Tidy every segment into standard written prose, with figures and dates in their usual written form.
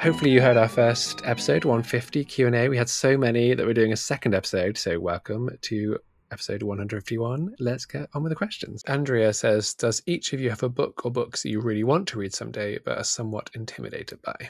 hopefully you heard our first episode, 150 Q&A. We had so many that we're doing a second episode, so welcome to episode 151. Let's get on with the questions. Andrea says, does each of you have a book or books that you really want to read someday but are somewhat intimidated by?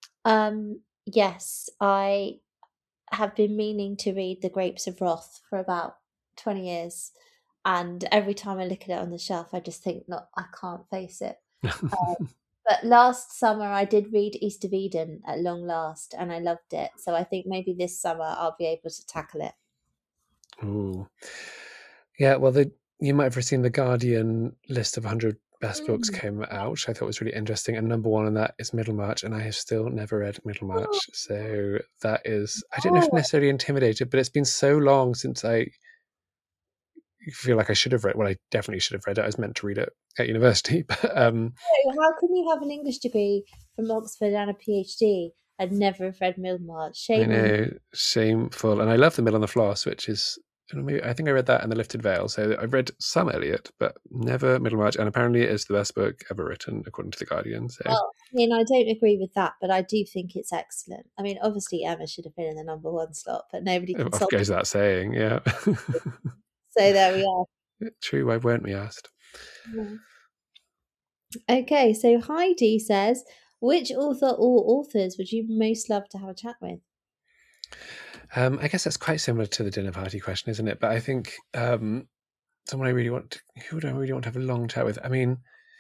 Yes, I have been meaning to read The Grapes of Wrath for about 20 years. And every time I look at it on the shelf, I just think, no, I can't face it. But last summer, I did read East of Eden at long last, and I loved it. So I think maybe this summer I'll be able to tackle it. Ooh. Yeah, well, you might have seen the Guardian list of 100 best books came out, which I thought was really interesting. And number one on that is Middlemarch, and I have still never read Middlemarch. So that is, I don't know if necessarily intimidated, but it's been so long since I feel like I should have read. Well, I definitely should have read it. I was meant to read it at university, but How can you have an English degree from Oxford and a PhD and never have read Middlemarch? Shame I on you. know, shameful. And I love The Mill on the Floss, which is, I think I read that and The Lifted Veil. So I've read some Eliot, but never Middlemarch. And apparently it is the best book ever written, according to The Guardian. So. Well, I mean, I don't agree with that, but I do think it's excellent. I mean, obviously Emma should have been in the number one slot, but nobody Off consulted. goes that saying, yeah. So there we are. True, why weren't we asked? Yeah. Okay, so Heidi says, which author or authors would you most love to have a chat with? I guess that's quite similar to the dinner party question, isn't it? But I think someone I really want, who would I really want to have a long chat with? I mean,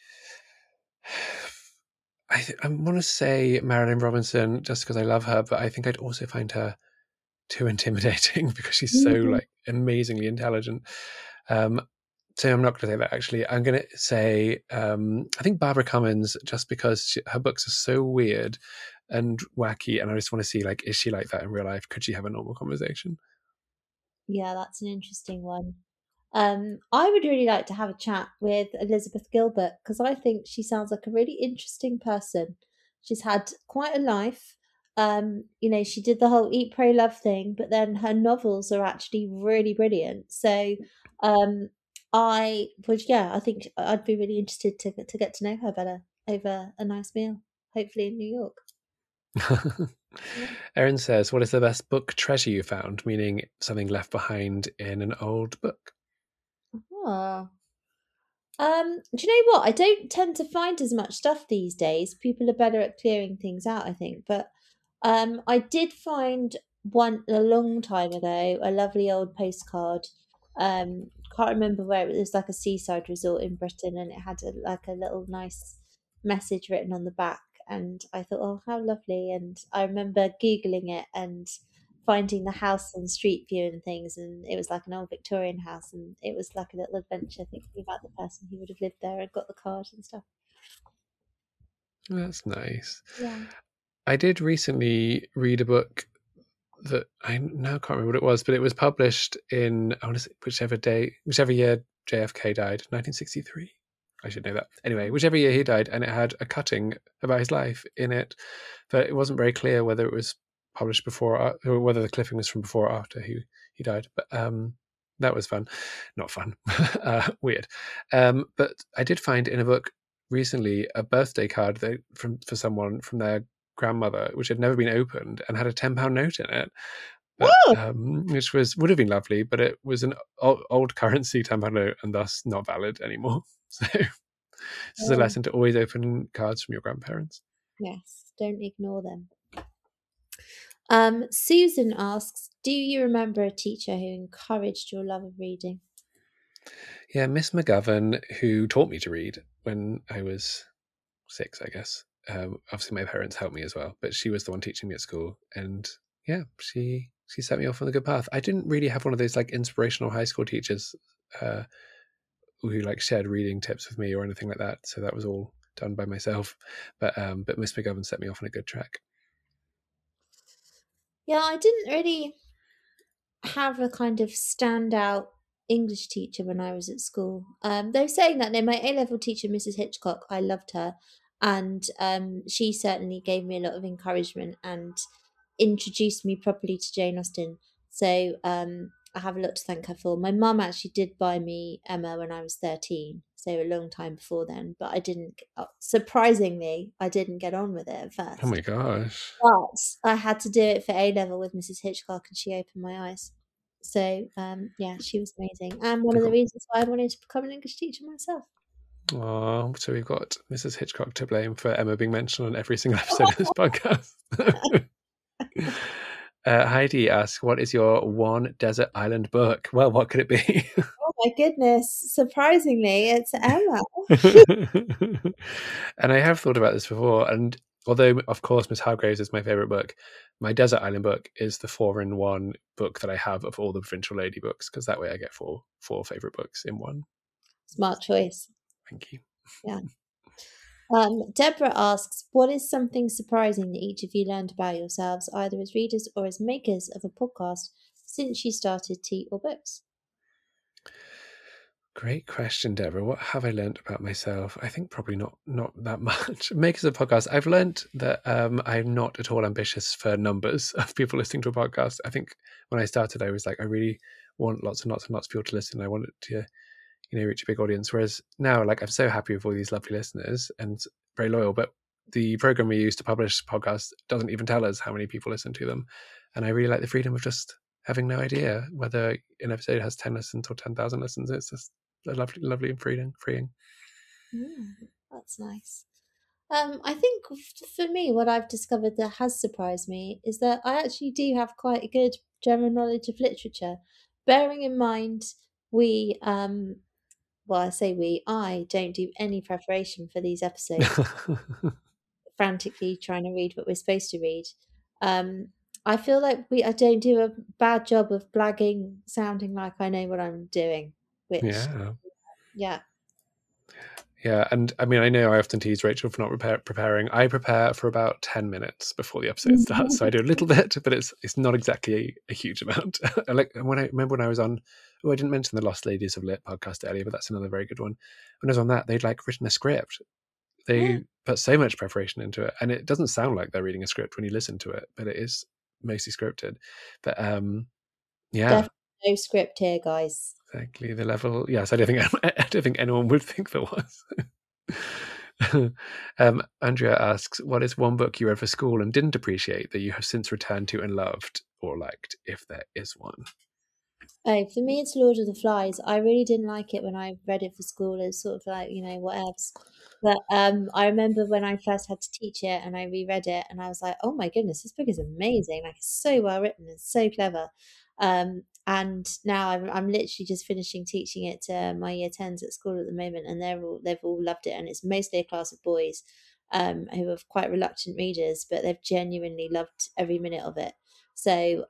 I want to say Marilyn Robinson just because I love her, but I think I'd also find her too intimidating because she's so like amazingly intelligent. So I'm not going to say that actually. I'm going to say I think Barbara Cummins, just because her books are so weird and wacky, and I just want to see, like, is she like that in real life? Could she have a normal conversation? Yeah, that's an interesting one. I would really like to have a chat with Elizabeth Gilbert because I think she sounds like a really interesting person. She's had quite a life. She did the whole Eat, Pray, Love thing, but then her novels are actually really brilliant. So, I think I'd be really interested to get to know her better over a nice meal, hopefully in New York. Erin says, what is the best book treasure you found? Meaning something left behind in an old book. Oh. Do you know what? I don't tend to find as much stuff these days. People are better at clearing things out, I think. But I did find one a long time ago, a lovely old postcard. Can't remember where it was, like a seaside resort in Britain, and it had like a little nice message written on the back. And I thought, oh, how lovely! And I remember Googling it and finding the house on Street View and things, and it was like an old Victorian house, and it was like a little adventure thinking about the person who would have lived there and got the card and stuff. That's nice. Yeah. I did recently read a book that I now can't remember what it was, but it was published in, I want to say, whichever year JFK died, 1963. I should know that. Anyway, whichever year he died, and it had a cutting about his life in it, but it wasn't very clear whether it was published before or whether the clipping was from before or after he died. But that was fun. Not fun. Weird. But I did find in a book recently a birthday card for someone from their grandmother, which had never been opened and had a £10 note in it. But, which would have been lovely, but it was an old currency £10 note and thus not valid anymore. So this is a lesson to always open cards from your grandparents. Yes, don't ignore them. Susan asks, do you remember a teacher who encouraged your love of reading? Yeah, Miss McGovern, who taught me to read when I was 6, I guess. Obviously, my parents helped me as well, but she was the one teaching me at school, and yeah, she set me off on the good path. I didn't really have one of those like inspirational high school teachers who like shared reading tips with me or anything like that. So that was all done by myself. But Miss McGovern set me off on a good track. Yeah, I didn't really have a kind of standout English teacher when I was at school. They were saying that my A-level teacher, Mrs. Hitchcock, I loved her, and she certainly gave me a lot of encouragement and introduced me properly to Jane Austen. So I have a lot to thank her for. My mum actually did buy me Emma when I was 13, so a long time before then, but I didn't, surprisingly, I didn't get on with it at Oh my first. gosh. But I had to do it for A level with Mrs. Hitchcock, and she opened my eyes. So, yeah, she was amazing. And one of the reasons why I wanted to become an English teacher myself. Oh, so we've got Mrs. Hitchcock to blame for Emma being mentioned on every single episode of this podcast. Heidi asks, what is your one desert island book? Well, what could it be? Oh my goodness. Surprisingly, it's Emma. And I have thought about this before, and although, of course, Miss Hargreaves is my favourite book, my desert island book is the 4-in-1 book that I have of all the Provincial Lady books, because that way I get four favourite books in one. Smart choice. Thank you. Yeah. Deborah asks, what is something surprising that each of you learned about yourselves, either as readers or as makers of a podcast, since you started Tea or Books? Great question, Deborah. What have I learned about myself? I think probably not that much. Makers of podcasts, I've learned that I'm not at all ambitious for numbers of people listening to a podcast. I think when I started, I was like, I really want lots and lots and lots of people to listen. I want it to, reach a big audience. Whereas now, like, I'm so happy with all these lovely listeners and very loyal, but the program we use to publish podcasts doesn't even tell us how many people listen to them. And I really like the freedom of just having no idea whether an episode has 10 listens or 10,000 listens. It's just lovely and freeing. That's nice. I think for me, what I've discovered that has surprised me is that I actually do have quite a good general knowledge of literature. Bearing in mind, I don't do any preparation for these episodes, frantically trying to read what we're supposed to read. I feel like I don't do a bad job of blagging, sounding like I know what I'm doing, which, yeah. Yeah, and I mean, I know I often tease Rachel for not preparing. I prepare for about 10 minutes before the episode starts, so I do a little bit, but it's not exactly a huge amount. Like when I was on, I didn't mention the Lost Ladies of Lit podcast earlier, but that's another very good one. When I was on that, they'd like written a script. They put so much preparation into it, and it doesn't sound like they're reading a script when you listen to it, but it is mostly scripted. But yeah. Definitely no script here, guys. Exactly the level. Yes, I don't think anyone would think there was. Andrea asks, what is one book you read for school and didn't appreciate that you have since returned to and loved or liked, if there is one? Oh, for me, it's Lord of the Flies. I really didn't like it when I read it for school. It's sort of like, what else? But I remember when I first had to teach it and I reread it and I was like, oh my goodness, this book is amazing. Like, it's so well written and so clever. And now I'm literally just finishing teaching it to my year 10s at school at the moment, and they've all loved it. And it's mostly a class of boys who are quite reluctant readers, but they've genuinely loved every minute of it. So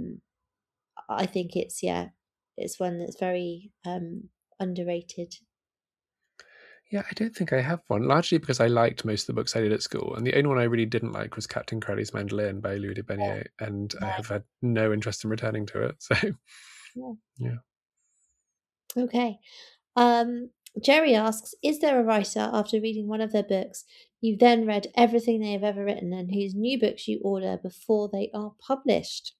I think it's one that's very underrated. Yeah, I don't think I have one, largely because I liked most of the books I did at school, and the only one I really didn't like was Captain Crowley's Mandolin by Louis de Bernier, and I have had no interest in returning to it. So, yeah. Okay. Jerry asks, is there a writer, after reading one of their books, you've then read everything they have ever written and whose new books you order before they are published?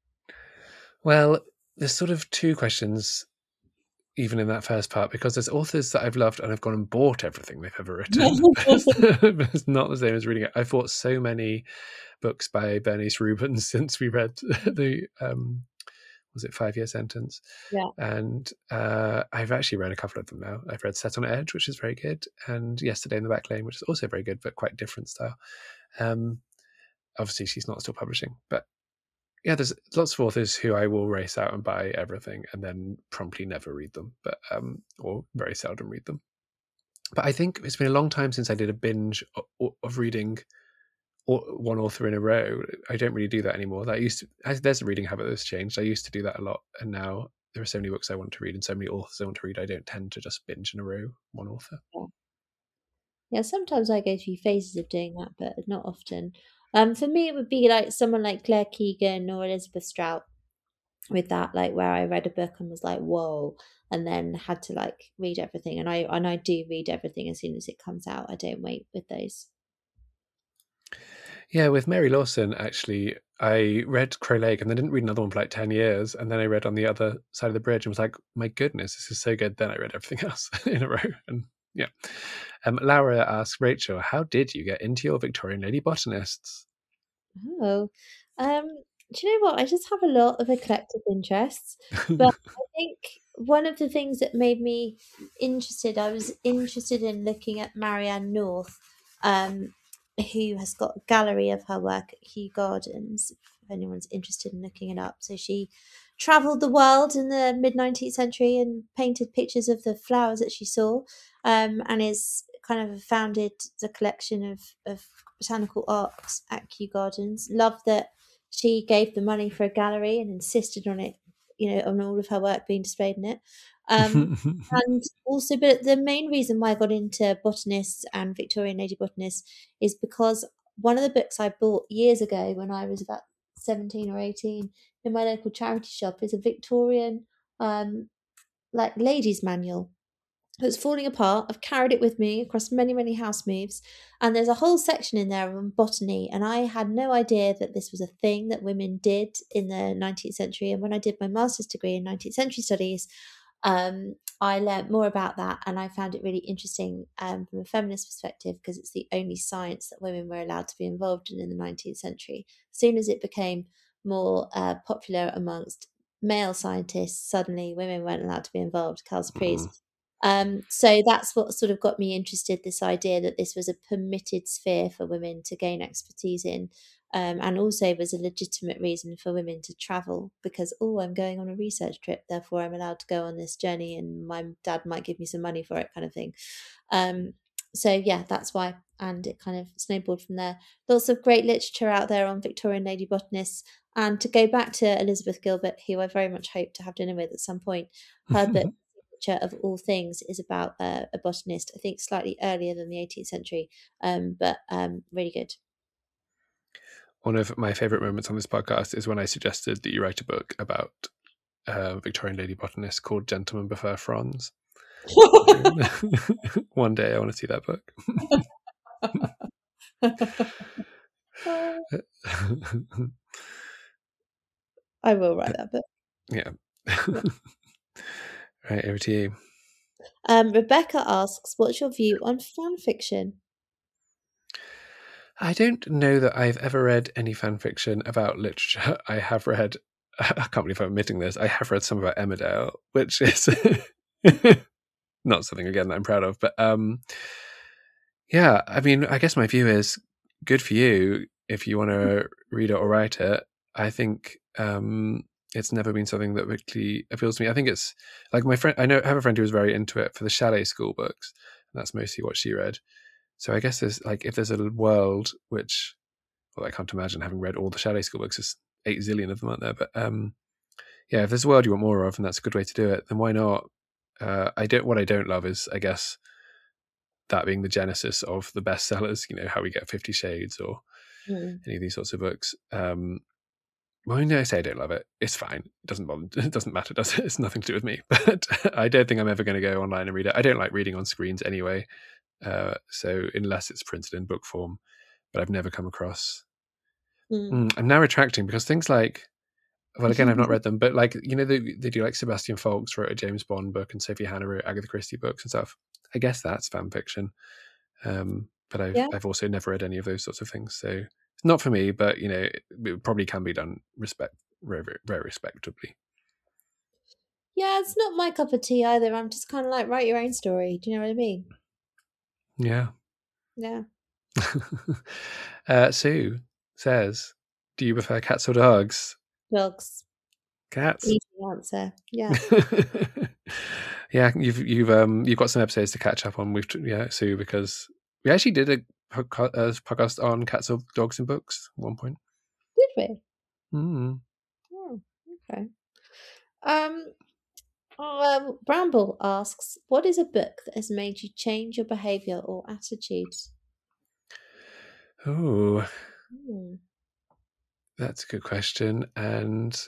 Well, there's sort of two questions even in that first part, because there's authors that I've loved and I've gone and bought everything they've ever written. But it's not the same as reading it. I've bought so many books by Bernice Rubens since we read the was it 5 Year Sentence? Yeah. And I've actually read a couple of them now. I've read Set on Edge, which is very good, and Yesterday in the Back Lane, which is also very good, but quite different style. Obviously, she's not still publishing, but yeah, there's lots of authors who I will race out and buy everything and then promptly never read them, but or very seldom read them. But I think it's been a long time since I did a binge of reading one author in a row. I don't really do that anymore. There's a reading habit that's changed. I used to do that a lot, and now there are so many books I want to read and so many authors I want to read. I don't tend to just binge in a row one author. Yeah, sometimes I go through phases of doing that, but not often. For me, it would be like someone like Claire Keegan or Elizabeth Strout with that, like where I read a book and was like, whoa, and then had to like read everything. And I do read everything as soon as it comes out. I don't wait with those. Yeah, with Mary Lawson, actually, I read Crow Lake and then didn't read another one for like 10 years. And then I read On the Other Side of the Bridge and was like, my goodness, this is so good. Then I read everything else in a row. And yeah. Laura asks, Rachel, how did you get into your Victorian lady botanists? Oh, do you know what? I just have a lot of eclectic interests, but I think one of the things that made me interested, I was interested in looking at Marianne North, um, who has got a gallery of her work at Kew Gardens, if anyone's interested in looking it up. So she traveled the world in the mid-19th century and painted pictures of the flowers that she saw, and is kind of founded the collection of botanical arts at Kew Gardens. Love that she gave the money for a gallery and insisted on it, on all of her work being displayed in it. And also, but the main reason why I got into botanists and Victorian lady botanists is because one of the books I bought years ago when I was about 17 or 18 in my local charity shop is a Victorian like ladies manual. It's falling apart. I've carried it with me across many, many house moves. And there's a whole section in there on botany. And I had no idea that this was a thing that women did in the 19th century. And when I did my master's degree in 19th century studies, I learnt more about that. And I found it really interesting from a feminist perspective because it's the only science that women were allowed to be involved in the 19th century. As soon as it became more popular amongst male scientists, suddenly women weren't allowed to be involved. Carl's Priest. So that's what sort of got me interested, this idea that this was a permitted sphere for women to gain expertise in, and also was a legitimate reason for women to travel because, I'm going on a research trip, therefore I'm allowed to go on this journey and my dad might give me some money for it, kind of thing. So yeah, that's why. And it kind of snowballed from there. Lots of great literature out there on Victorian lady botanists. And to go back to Elizabeth Gilbert, who I very much hope to have dinner with at some point, her book of all things is about a botanist, I think slightly earlier than the 18th century, but really good. One of my favorite moments on this podcast is when I suggested that you write a book about Victorian lady botanists called Gentlemen Prefer Fronds. One day I want to see that book. I will write that book. Yeah. Right, over to you. Rebecca asks, what's your view on fan fiction? I don't know that I've ever read any fan fiction about literature. I have read, I can't believe I'm admitting this, I have read some about Emmerdale, which is not something, again, that I'm proud of. But yeah, I mean, I guess my view is good for you if you want to read it or write it. I think it's never been something that really appeals to me. I think it's like my friend, I have a friend who was very into it for the Chalet School books, and that's mostly what she read. So I guess there's like, if there's a world which, well, I can't imagine having read all the Chalet School books, there's 8 zillion of them out there. But yeah, if there's a world you want more of, and that's a good way to do it, then why not? What I don't love is, I guess, that being the genesis of the bestsellers, how we get 50 Shades or any of these sorts of books. Well, no, I say I don't love it. It's fine. It doesn't bother. It doesn't matter, does it? It's nothing to do with me. But I don't think I'm ever going to go online and read it. I don't like reading on screens anyway. So unless it's printed in book form, but I've never come across. I'm now retracting because things like, well, again, I've not read them, but like, they do like Sebastian Faulks wrote a James Bond book and Sophie Hannah wrote Agatha Christie books and stuff. I guess that's fan fiction. But I've also never read any of those sorts of things. So it's not for me, but it probably can be done very, very respectably. Yeah, it's not my cup of tea either. I'm just kind of like, write your own story. Do you know what I mean? Yeah. Yeah. Sue says, do you prefer cats or dogs? Dogs. Cats. Easy answer. Yeah. Yeah, you've got some episodes to catch up on with Sue, because we actually did a podcast on cats or dogs in books at one point. Did we? Oh, okay. Bramble asks, what is a book that has made you change your behaviour or attitudes? Oh, that's a good question. And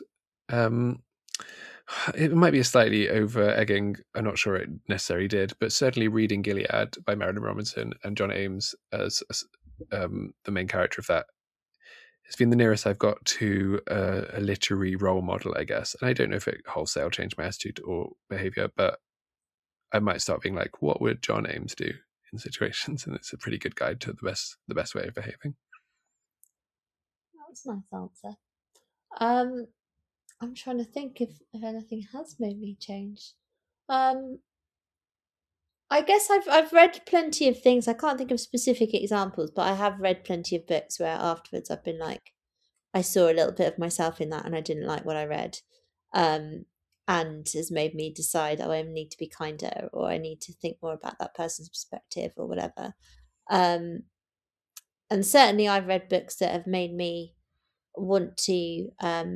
it might be a slightly over-egging, I'm not sure it necessarily did, but certainly reading Gilead by Marilyn Robinson and John Ames as the main character of that it's been the nearest I've got to a literary role model, I guess. And I don't know if it wholesale changed my attitude or behavior, but I might start being like, what would John Ames do in situations? And it's a pretty good guide to the best way of behaving. That was a nice answer. Um, I'm trying to think if anything has made me change. Um, I guess I've read plenty of things. I can't think of specific examples, but I have read plenty of books where afterwards I've been like, I saw a little bit of myself in that, and I didn't like what I read, and has made me decide, oh, I need to be kinder, or I need to think more about that person's perspective, or whatever. Um, and certainly, I've read books that have made me want to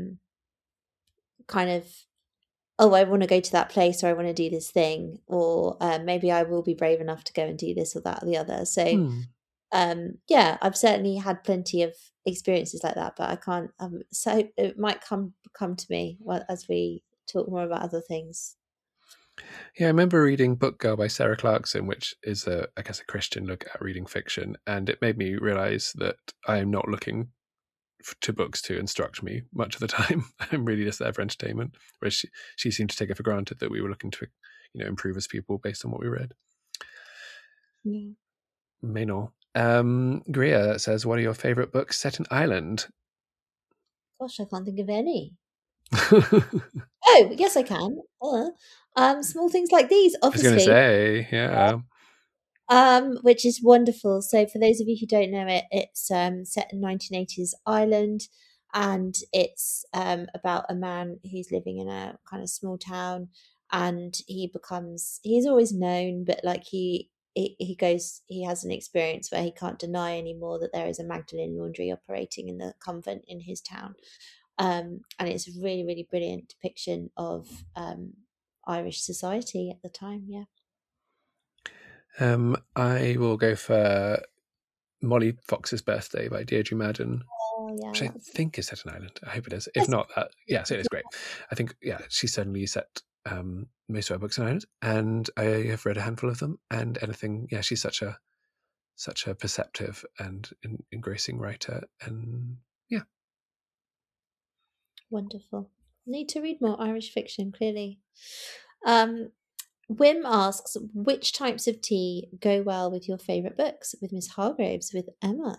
kind of, oh, I want to go to that place, or I want to do this thing, or maybe I will be brave enough to go and do this or that or the other. So, yeah, I've certainly had plenty of experiences like that, but I can't. So it might come to me as we talk more about other things. Yeah, I remember reading Book Girl by Sarah Clarkson, which is I guess a Christian look at reading fiction, and it made me realize that I am not looking to books to instruct me much of the time. I'm really just there for entertainment. Whereas she seemed to take it for granted that we were looking to, improve as people based on what we read. Yeah. Maynor. Gria says, what are your favorite books set in Ireland? Gosh, I can't think of any. Oh, yes, I can. Small things like these, obviously. I was going to say, yeah. Which is wonderful. So, for those of you who don't know it, it's set in 1980s Ireland, and it's about a man who's living in a kind of small town, and he's always known, but like he has an experience where he can't deny anymore that there is a Magdalene laundry operating in the convent in his town. And it's a really, really brilliant depiction of Irish society at the time. Yeah. I will go for Molly Fox's Birthday by Deirdre Madden, which I think is set in Ireland. I hope it is. If not, so it is great. I think, she's certainly set most of her books in Ireland, and I have read a handful of them. And anything, she's such a perceptive and engrossing writer, and wonderful. Need to read more Irish fiction, clearly. Wim asks, which types of tea go well with your favourite books? With Miss Hargreaves, with Emma.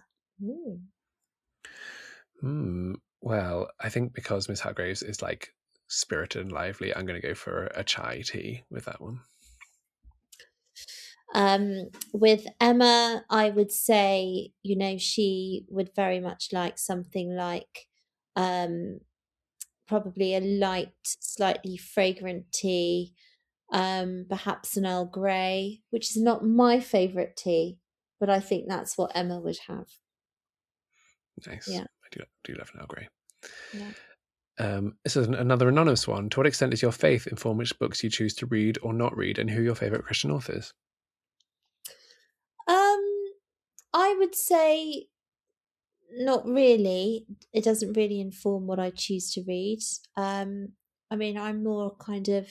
Well, I think because Miss Hargreaves is like spirited and lively, I'm going to go for a chai tea with that one. With Emma, I would say, she would very much like something like probably a light, slightly fragrant tea, perhaps an Earl Grey, which is not my favourite tea, but I think that's what Emma would have. Nice. Yeah. I do love an Earl Grey. Yeah. This is another anonymous one. To what extent does your faith inform which books you choose to read or not read, and who are your favourite Christian authors? I would say not really. It doesn't really inform what I choose to read. I mean, I'm more kind of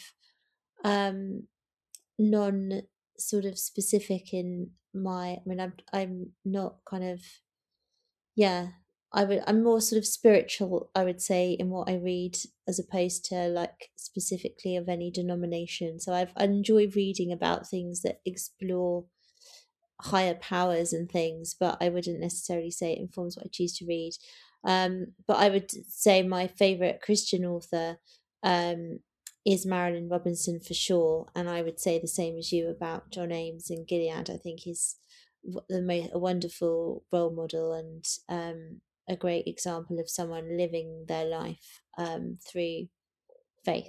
non sort of specific in my. I mean, I'm not kind of. Yeah, I'm more sort of spiritual, I would say, in what I read, as opposed to like specifically of any denomination. So I enjoy reading about things that explore higher powers and things, but I wouldn't necessarily say it informs what I choose to read. But I would say my favorite Christian author is Marilynne Robinson for sure, and I would say the same as you about John Ames and Gilead. I think he's a wonderful role model and a great example of someone living their life through faith.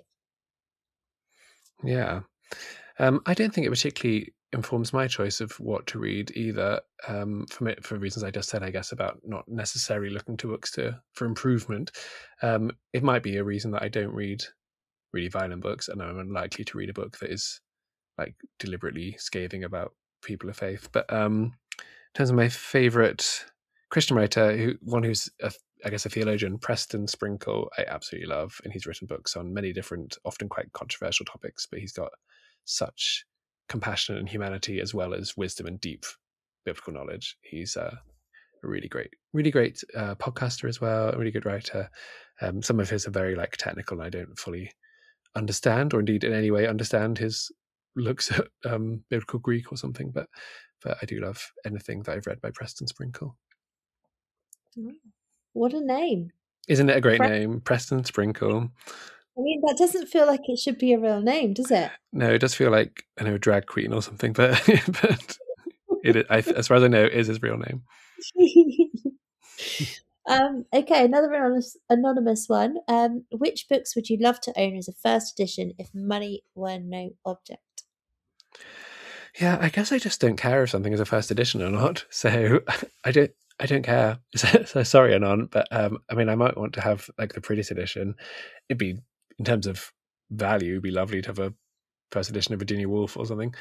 Yeah. I don't think it particularly informs my choice of what to read either, for reasons I just said, I guess, about not necessarily looking to books for improvement. It might be a reason that I don't read really violent books, and I'm unlikely to read a book that is like deliberately scathing about people of faith. But in terms of my favourite Christian writer, who's I guess a theologian, Preston Sprinkle, I absolutely love, and he's written books on many different, often quite controversial topics, but he's got such compassion and humanity as well as wisdom and deep biblical knowledge. He's a a really great podcaster as well, a really good writer. Some of his are very like technical, and I don't fully understand, or indeed in any way understand his looks at biblical Greek or something. But I do love anything that I've read by Preston Sprinkle. What a name! Isn't it a great name, Preston Sprinkle? I mean, that doesn't feel like it should be a real name, does it? No, it does feel like, I know, a drag queen or something, but as far as I know, it is his real name. Okay, another anonymous one. Which books would you love to own as a first edition if money were no object? Yeah, I guess I just don't care if something is a first edition or not. So I don't care. So sorry, Anon, but I mean, I might want to have like the prettiest edition. It'd be, in terms of value, it'd be lovely to have a first edition of Virginia Woolf or something.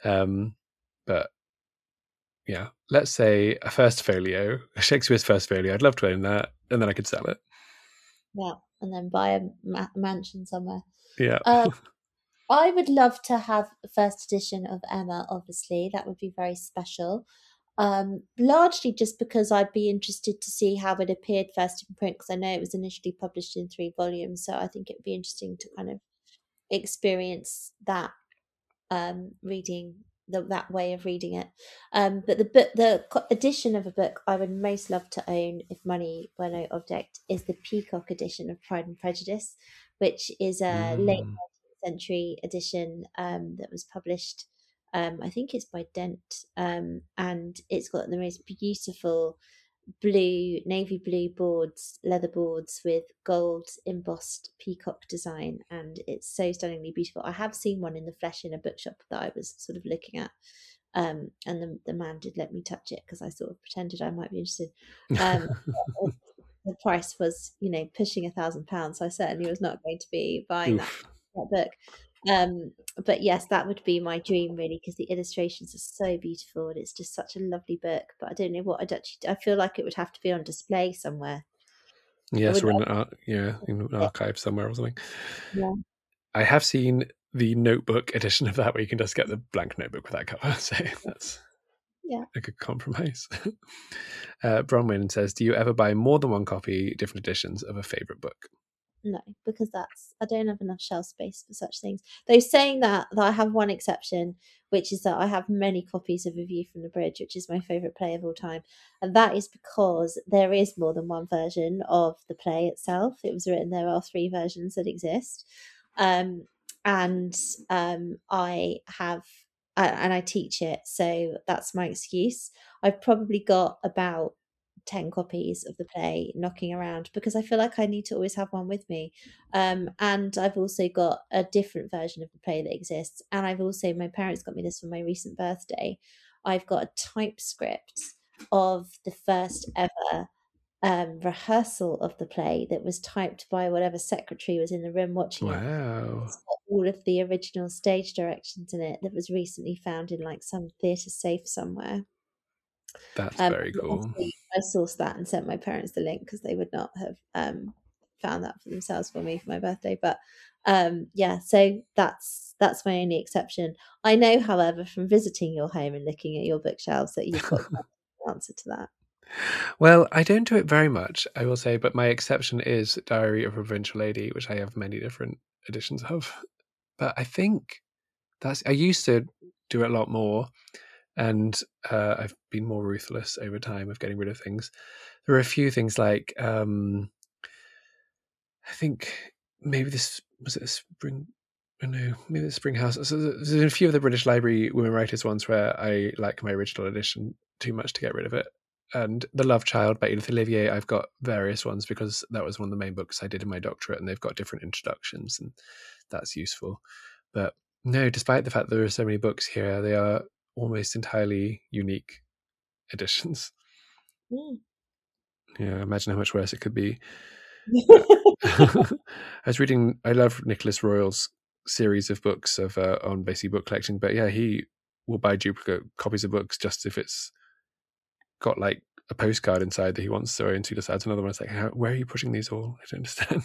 But yeah, let's say a first folio, Shakespeare's first folio. I'd love to own that, and then I could sell it. Yeah, and then buy a mansion somewhere. Yeah. I would love to have a first edition of Emma, obviously. That would be very special. Largely just because I'd be interested to see how it appeared first in print, because I know it was initially published in 3 volumes. So I think it'd be interesting to kind of experience that reading that way of reading it. But the edition of a book I would most love to own if money were no object is the Peacock edition of Pride and Prejudice, which is a late 19th century edition that was published. I think it's by Dent, and it's got the most beautiful navy blue boards, leather boards with gold embossed peacock design, and it's so stunningly beautiful. I have seen one in the flesh in a bookshop that I was sort of looking at, and the man did let me touch it because I sort of pretended I might be interested. The price was, pushing £1,000, so I certainly was not going to be buying that book. But yes, that would be my dream, really, because the illustrations are so beautiful and it's just such a lovely book. But I don't know what I feel like it would have to be on display somewhere. Yes, or in an archive somewhere or something. Yeah. I have seen the notebook edition of that, where you can just get the blank notebook with that cover. So that's a good compromise. Bronwyn says, do you ever buy more than one copy, different editions of a favourite book? No, because I don't have enough shelf space for such things. Though saying that I have one exception, which is that I have many copies of A View from the Bridge, which is my favourite play of all time. And that is because there is more than one version of the play itself. It was written, there are 3 versions that exist. I have, and I teach it, so that's my excuse. I've probably got about 10 copies of the play knocking around because I feel like I need to always have one with me. And I've also got a different version of the play that exists. And I've also, my parents got me this for my recent birthday. I've got a typescript of the first ever rehearsal of the play that was typed by whatever secretary was in the room watching it. It's got all of the original stage directions in it that was recently found in like some theatre safe somewhere. That's very cool. I sourced that and sent my parents the link because they would not have found that for themselves for me for my birthday. But so that's my only exception. I know, however, from visiting your home and looking at your bookshelves that you've got the answer to that. Well, I don't do it very much, I will say, but my exception is Diary of a Provincial Lady, which I have many different editions of. But I think I used to do it a lot more, and I've been more ruthless over time of getting rid of things. There are a few things like, I think maybe this was it Spring. No, maybe the Spring House. So there's a few of the British Library women writers ones where I like my original edition too much to get rid of it. And The Love Child by Edith Olivier, I've got various ones because that was one of the main books I did in my doctorate, and they've got different introductions, and that's useful. But no, despite the fact there are so many books here, they are almost entirely unique editions. Yeah, imagine how much worse it could be. I love Nicholas Royal's series of books on basically book collecting, but yeah, he will buy duplicate copies of books just if it's got like a postcard inside that he wants to own, so he decides another one. It's like, where are you pushing these all? I don't understand.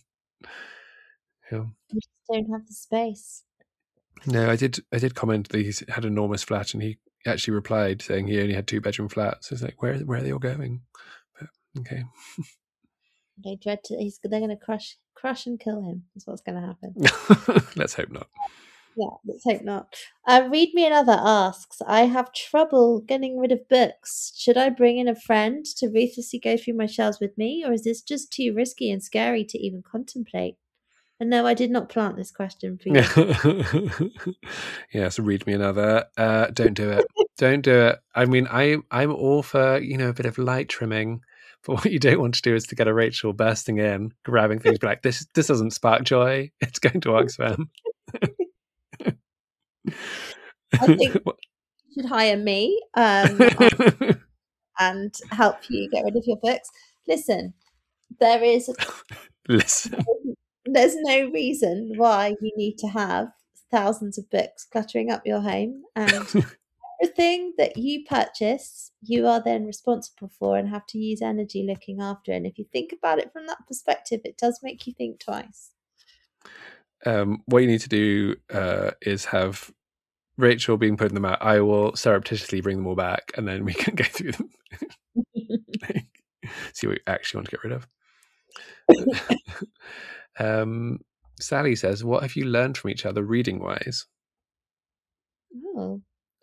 Yeah. You just don't have the space. No, I did comment that he's had an enormous flat, and he actually replied saying he only had 2-bedroom flats. It's like, where are they all going? But, okay. They dread to. They're going to crush and kill him. Is what's going to happen. Let's hope not. Yeah, let's hope not. Read Me Another asks, I have trouble getting rid of books. Should I bring in a friend to ruthlessly go through my shelves with me, or is this just too risky and scary to even contemplate? And no, I did not plant this question for you. Yeah, so read me another. Don't do it. Don't do it. I mean, I'm all for, a bit of light trimming, but what you don't want to do is to get a Rachel bursting in, grabbing things, be like, this doesn't spark joy. It's going to Oxfam. I think you should hire me and help you get rid of your books. Listen, there's no reason why you need to have thousands of books cluttering up your home, and everything that you purchase, you are then responsible for and have to use energy looking after. And if you think about it from that perspective, it does make you think twice. What you need to do is have Rachel being putting them out. I will surreptitiously bring them all back, and then we can go through them. See what we actually want to get rid of. Sally says, what have you learned from each other reading wise? Oh.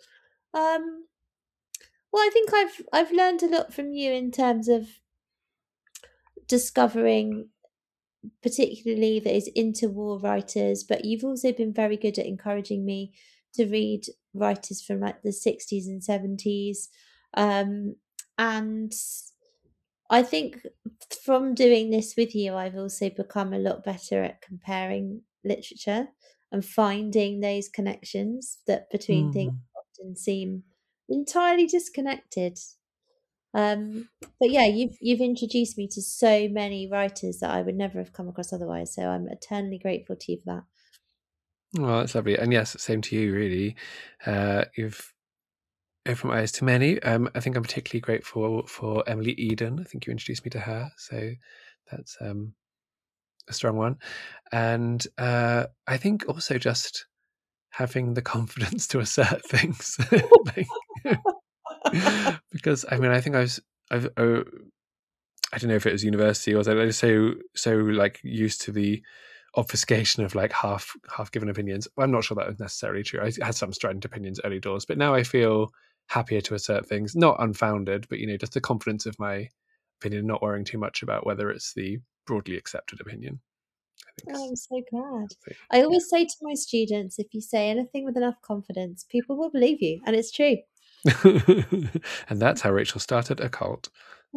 Well, I think I've learned a lot from you in terms of discovering particularly those interwar writers, but you've also been very good at encouraging me to read writers from like the 60s and 70s. And I think from doing this with you, I've also become a lot better at comparing literature and finding those connections that between things often seem entirely disconnected. But yeah, you've introduced me to so many writers that I would never have come across otherwise. So I'm eternally grateful to you for that. Well, that's lovely. And yes, same to you, really. You've opened my eyes to many. I think I'm particularly grateful for Emily Eden. I think you introduced me to her. So that's a strong one. And I think also just having the confidence to assert things. Because I mean, I think I don't know if it was university or I was so like used to the obfuscation of like half given opinions. Well, I'm not sure that was necessarily true. I had some strident opinions early doors, but now I feel happier to assert things, not unfounded, but just the confidence of my opinion, not worrying too much about whether it's the broadly accepted opinion. I'm so glad. I always say to my students, if you say anything with enough confidence, people will believe you, and it's true. And that's how Rachel started a cult.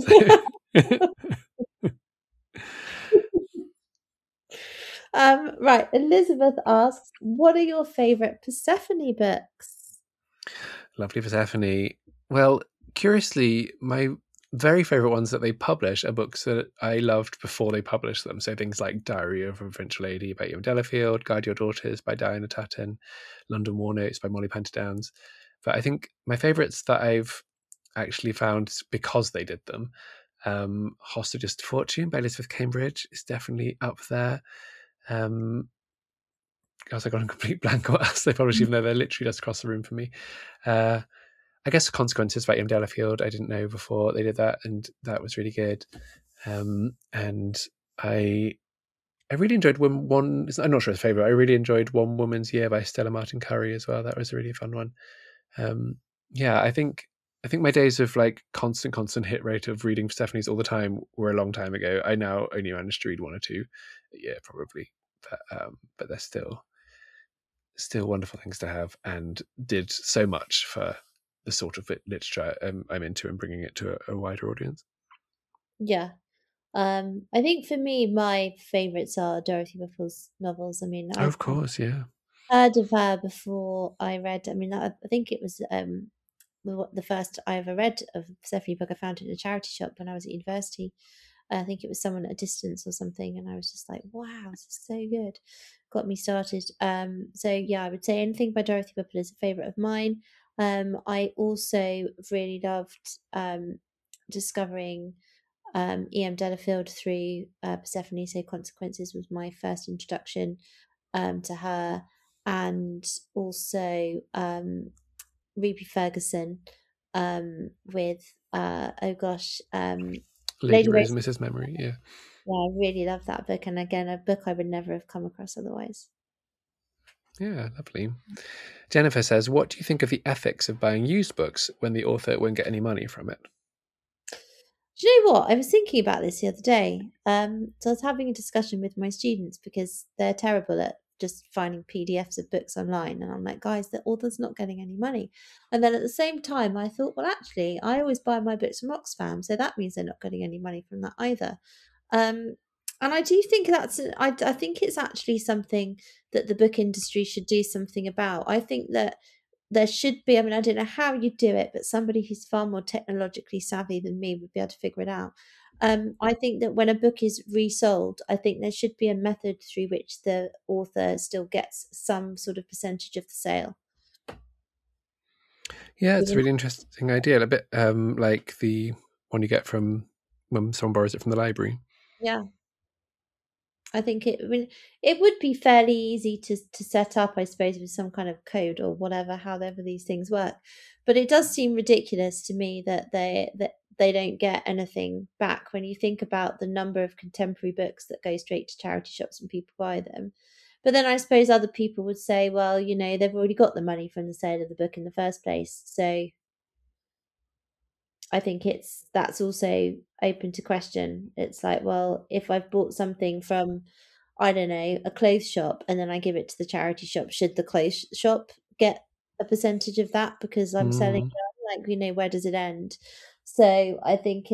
Right, Elizabeth asks, what are your favourite Persephone books? Lovely Persephone. Well, curiously, my very favourite ones that they publish are books that I loved before they published them. So things like Diary of a Provincial Lady by Ian Delafield, Guide Your Daughters by Diana Tutton, London War Notes by Molly Pentadowns. But I think my favourites that I've actually found because they did them, Hostages to Fortune by Elizabeth Cambridge is definitely up there. Gosh, I got a complete blank what else they published, even though they're literally just across the room from me. I guess Consequences by Ian Delafield, I didn't know before they did that, and that was really good. And I really enjoyed one. I'm not sure it's a favorite. I really enjoyed One Woman's Year by Stella Martin Curry as well. That was a really fun one. Yeah, I think my days of like constant hit rate of reading Stephanie's all the time were a long time ago. I now only manage to read one or two a year, probably, but they're still wonderful things to have, and did so much for the sort of literature I'm into and bringing it to a wider audience. Yeah. I think for me, my favourites are Dorothy Whipple's novels. I mean, Of course, yeah. heard of her before I read. I mean, I think it was the first I ever read of Persephone book. I found it in a charity shop when I was at university. I think it was Someone at a Distance or something, and I was just like, "Wow, this is so good." Got me started. So yeah, I would say anything by Dorothy Whipple is a favourite of mine. I also really loved discovering E.M. Delafield through Persephone. So Consequences was my first introduction to her, and also Ruby Ferguson, with oh gosh, Lady Lady Rose Rose. and Mrs. Memory. Yeah. Yeah, I really love that book, and again, a book I would never have come across otherwise. Yeah, lovely. Jennifer says, what do you think of the ethics of buying used books when the author won't get any money from it? Do you know what? I was thinking about this the other day. So I was having a discussion with my students because they're terrible at just finding PDFs of books online. And I'm like, guys, the author's not getting any money. And then at the same time, I thought, well, actually, I always buy my books from Oxfam. So that means they're not getting any money from that either. Um, and I do think I think it's actually something that the book industry should do something about. I think that there should be, I mean, I don't know how you do it, but somebody who's far more technologically savvy than me would be able to figure it out. I think that when a book is resold, I think there should be a method through which the author still gets some sort of percentage of the sale. Yeah, it's a You really interesting idea. A bit like the one you get from when someone borrows it from the library. Yeah, I think I mean, it would be fairly easy to set up, I suppose, with some kind of code or whatever, however these things work. But it does seem ridiculous to me that they don't get anything back when you think about the number of contemporary books that go straight to charity shops and people buy them. But then I suppose other people would say, well, they've already got the money from the sale of the book in the first place. So I think that's also open to question. It's like, well, if I've bought something from, I don't know, a clothes shop and then I give it to the charity shop, should the clothes shop get a percentage of that because I'm selling Mm. it? Like, where does it end? So I think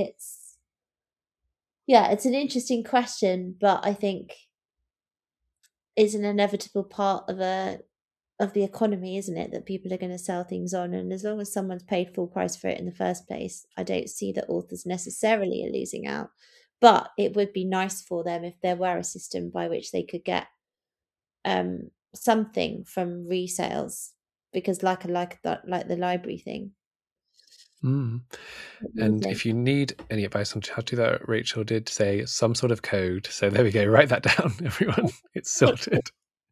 it's an interesting question, but I think it's an inevitable part of the economy, isn't it? That people are going to sell things on, and as long as someone's paid full price for it in the first place, I don't see that authors necessarily are losing out. But it would be nice for them if there were a system by which they could get something from resales, because like the library thing. Mm. What do you And think? if you need any advice on how to do that, Rachel did say some sort of code. So there we go. Write that down, everyone. It's sorted.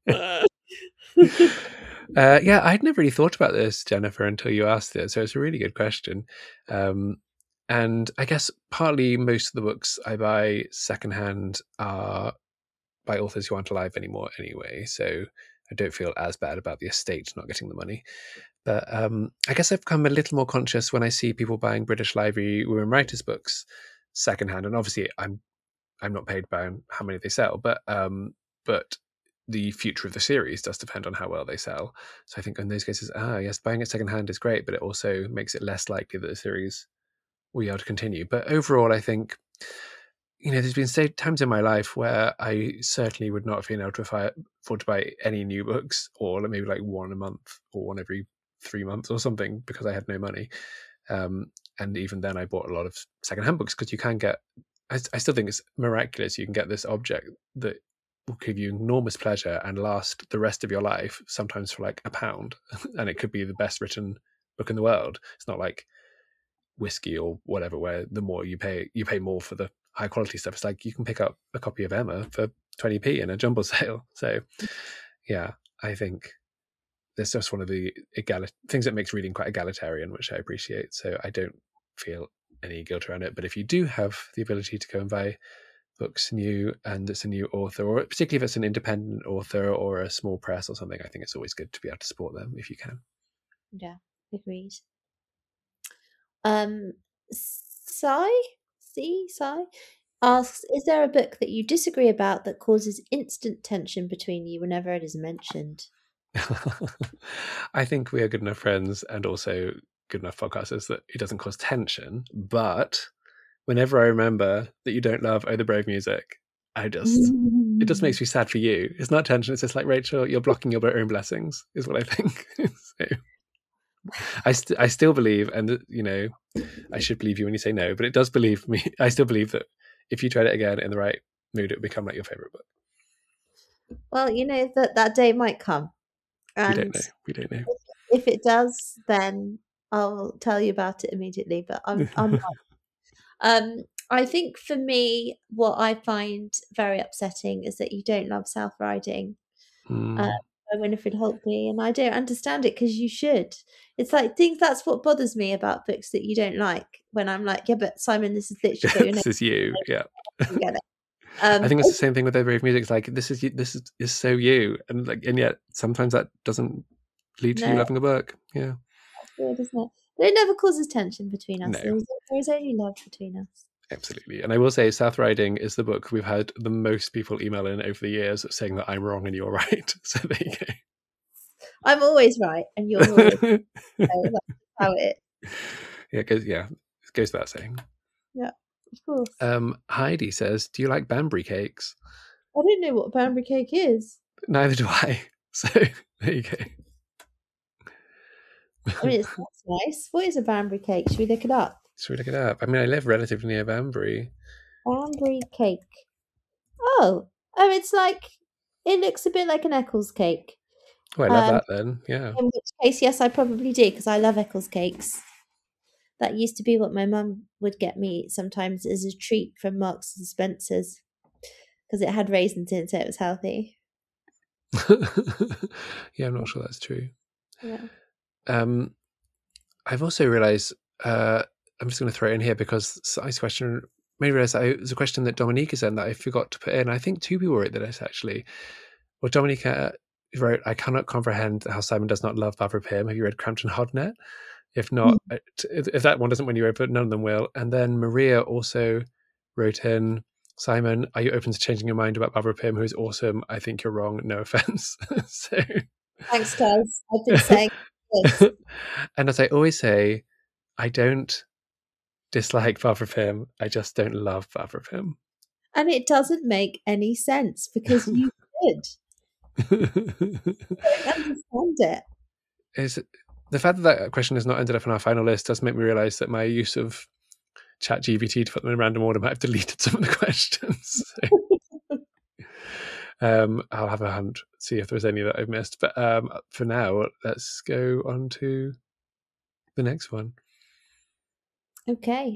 Yeah, I'd never really thought about this, Jennifer, until you asked it. So it's a really good question. And I guess partly most of the books I buy secondhand are by authors who aren't alive anymore anyway. So I don't feel as bad about the estate not getting the money. But I guess I've become a little more conscious when I see people buying British Library women writers books secondhand. And obviously I'm not paid by how many they sell, but the future of the series does depend on how well they sell. So I think in those cases, yes, buying it secondhand is great, but it also makes it less likely that the series will be able to continue. But overall, I think there's been times in my life where I certainly would not have been able to afford to buy any new books, or maybe like one a month or one every 3 months or something, because I had no money. And even then, I bought a lot of secondhand books because you can get. I still think it's miraculous. You can get this object that will give you enormous pleasure and last the rest of your life, sometimes for like £1, and it could be the best written book in the world. It's not like whiskey or whatever, where the more you pay more for the high quality stuff. It's like you can pick up a copy of Emma for 20p in a jumble sale. So yeah, I think that's just one of the things that makes reading quite egalitarian, which I appreciate. So I don't feel any guilt around it. But if you do have the ability to go and buy books new and it's a new author, or particularly if it's an independent author or a small press or something, I think it's always good to be able to support them if you can. Yeah, agreed. Um, Sai, Sai asks, is there a book that you disagree about that causes instant tension between you whenever it is mentioned? I think we are good enough friends and also good enough podcasters that it doesn't cause tension. But whenever I remember that you don't love Oh the Brave Music, it just makes me sad for you. It's not tension. It's just like, Rachel, you're blocking your own blessings, is what I think. So, I still believe, and I should believe you when you say no, but it does believe me. I still believe that if you tried it again in the right mood, it would become like your favorite book. Well, that day might come, We don't and know. We don't know. if it does, then I'll tell you about it immediately. But I'm not. I think for me, what I find very upsetting is that you don't love South Riding. Mm. by Winifred Holtby, and I don't understand it because you should. It's like that's what bothers me about books that you don't like. When I'm like, yeah, but Simon, this is literally got your name. This is you. Yeah. I get it. I think it's the same thing with the Brave Music. It's like this is you, this is so you, and yet sometimes that doesn't lead to you loving a book. Yeah, that's weird, isn't it? But it never causes tension between us. No. There is only love between us. Absolutely. And I will say South Riding is the book we've had the most people email in over the years saying that I'm wrong and you're right. So there you go. I'm always right and you're always right. That's how it is. Yeah, it goes without saying. Yeah, of course. Heidi says, do you like Banbury cakes? I don't know what Banbury cake is. Neither do I. So there you go. I mean, it sounds nice. What is a Banbury cake? Should we look it up? Should we look it up? I mean, I live relatively near Banbury. Banbury cake. Oh, it's like, it looks a bit like an Eccles cake. Oh, I love that then. Yeah. In which case, yes, I probably do because I love Eccles cakes. That used to be what my mum would get me sometimes as a treat from Marks and Spencer's because it had raisins in it, so it was healthy. Yeah, I'm not sure that's true. Yeah. I've also realised, I'm just going to throw it in here because I's question made me realise that it was a question that Dominica sent that I forgot to put in. I think 2 people wrote this actually. Well, Dominica wrote, I cannot comprehend how Simon does not love Barbara Pym. Have you read Crampton Hodnet? If not, if that one doesn't win you over, none of them will. And then Maria also wrote in, Simon, are you open to changing your mind about Barbara Pym, who is awesome? I think you're wrong. No offense. So, thanks, guys. I've been saying this. And as I always say, I don't dislike Barbara Pym. I just don't love Barbara Pym. And it doesn't make any sense because you did. I don't understand it. Is the fact that question has not ended up on our final list does make me realise that my use of ChatGPT to put them in random order might have deleted some of the questions. So, I'll have a hand, see if there's any that I've missed. But for now, let's go on to the next one. Okay.